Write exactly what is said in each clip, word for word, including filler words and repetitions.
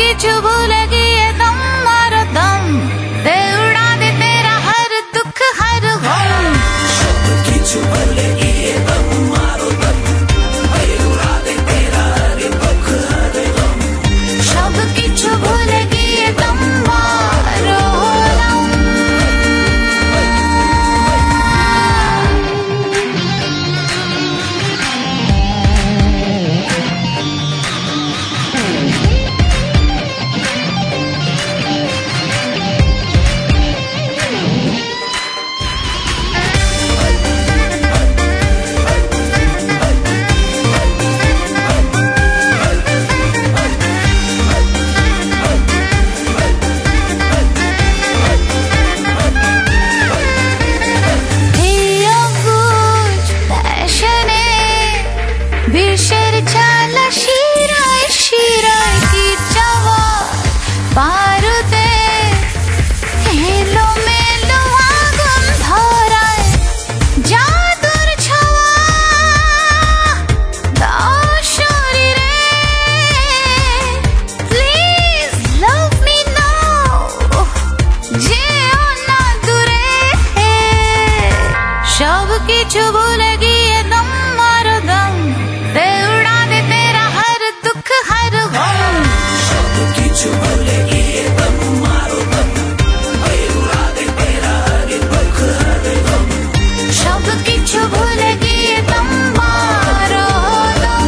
किछु भूल गए दम मारो दम दे उड़ा दे तेरा हर दुख हर गम सब किछु भूल गए दम मारो दम दे उड़ा दे तेरा हर दुख हर गम सब किछु भूल गए दम मारो दम বিষের জ্বালা শিরায় শিরায় কি চাওয়া পারুতে এলো মেলো আগুন ধরায় জাদুর ছোঁয়া দাও শরীরে প্লিজ লাভ মি নাও যেও না দূরে সব কিছু ভুলে গিয়ে দম মারো দম दे उड़ा दे तेरा हर दुख हर गम सब किछु भूल गए दम मारो दम दे उड़ा दे तेरा हर दुख हर गम सब किछु भूल गए दम मारो दम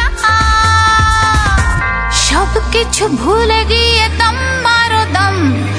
किछु भूल गए दम मारो दम